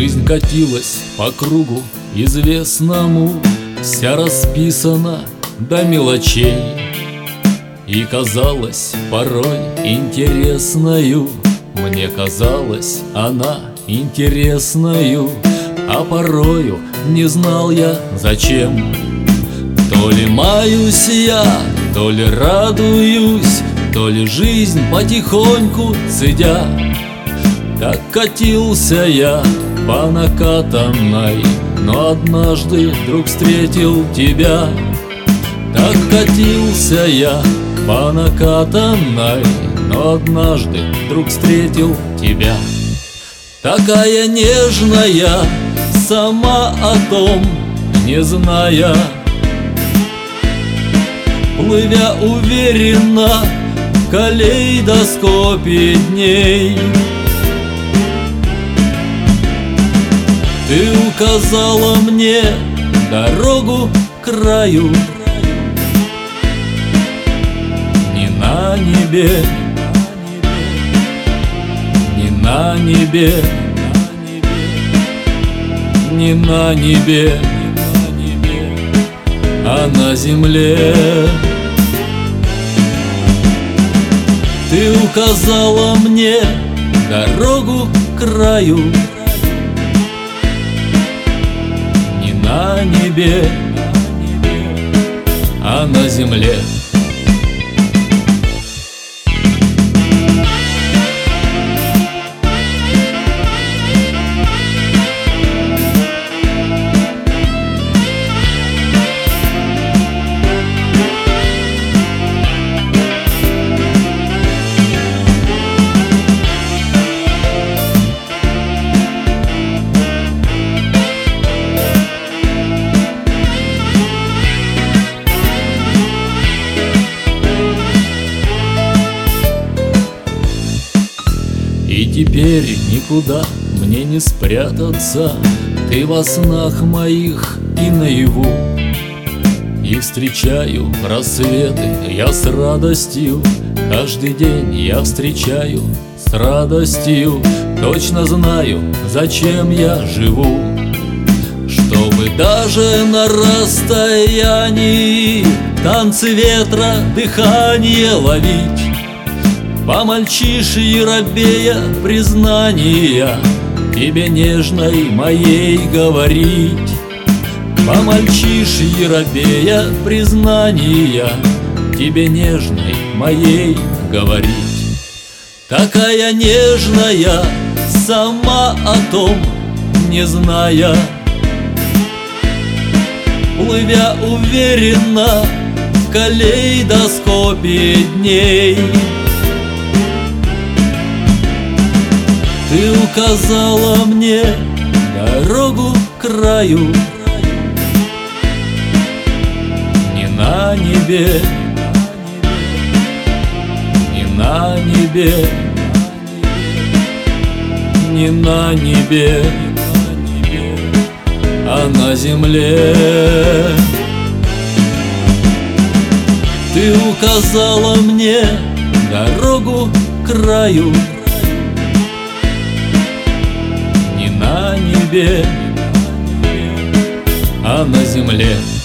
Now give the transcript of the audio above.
Жизнь катилась по кругу известному, вся расписана до мелочей, и казалась порой интересною. Мне казалась она интересною, а порою не знал я зачем. То ли маюсь я, то ли радуюсь, то ли жизнь потихоньку цедя. Так катился я по накатанной, но однажды вдруг встретил тебя. Так катился я по накатанной, но однажды вдруг встретил тебя. Такая нежная, сама о том не зная, плывя уверенно в калейдоскопе дней. Ты указала мне дорогу к краю, не на небе, не на небе, не на небе, а на земле. Ты указала мне дорогу к краю, не на небе, а на земле. И теперь никуда мне не спрятаться, ты во снах моих и наяву. И встречаю рассветы я с радостью, каждый день я встречаю с радостью. Точно знаю, зачем я живу, чтобы даже на расстоянии танцы ветра, дыхание ловить. По мальчишьи робея признания тебе нежной моей говорить. По мальчишьи робея признания тебе нежной моей говорить. Такая нежная, сама о том не зная, плывя уверенно в калейдоскопе дней. Ты указала мне дорогу к краю, не на небе, не на небе, не на небе, а на земле. Ты указала мне дорогу к краю, не на небе, а на земле.